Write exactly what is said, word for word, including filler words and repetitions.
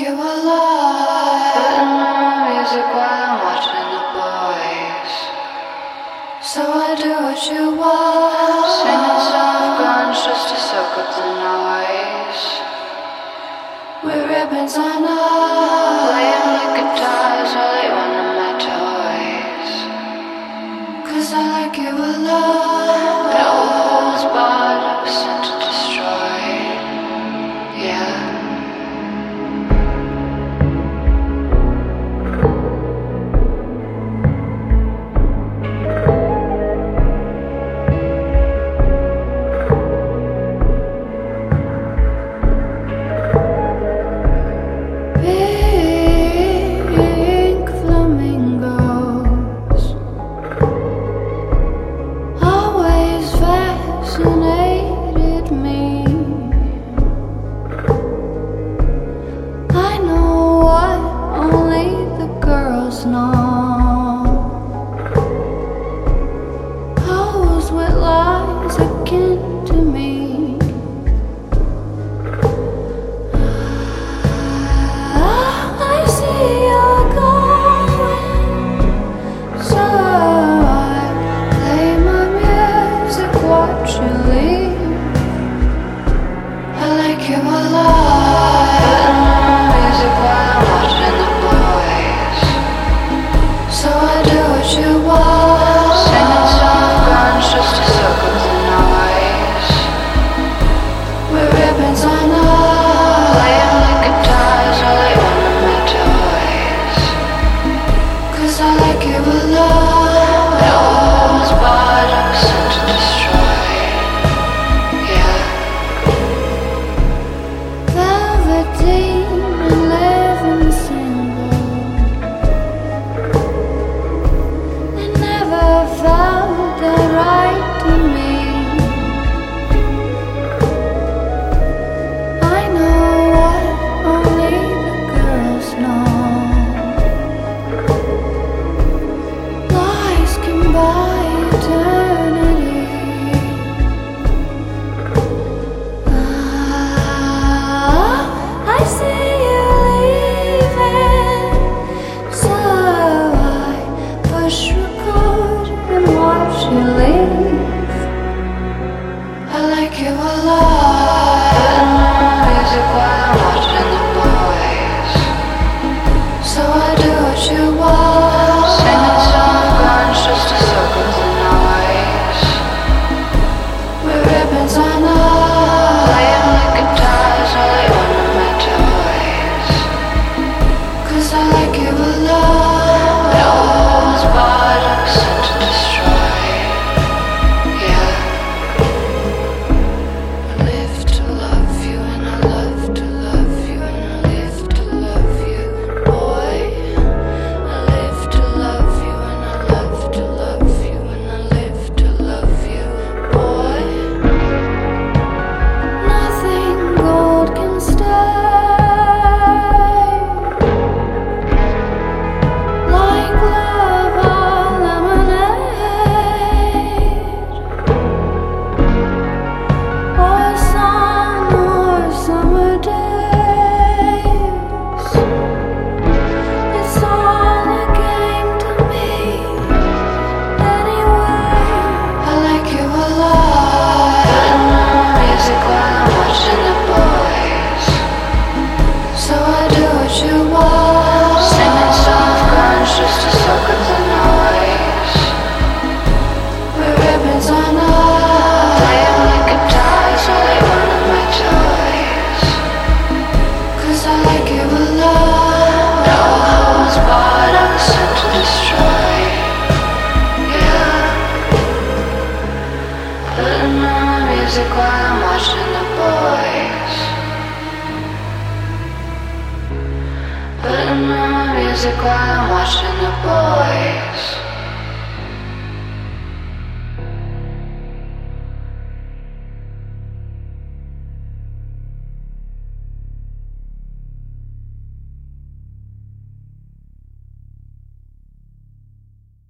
you alive. Putting on music while I'm watching the boys. So I do what you want. Singing soft guns just to soak up the noise. With ribbons on us. Playing with guitars while they one of my toys. Cause I like you alive. That was barred, I was sent to destroy. Yeah. Putting on music while I'm watching the boys.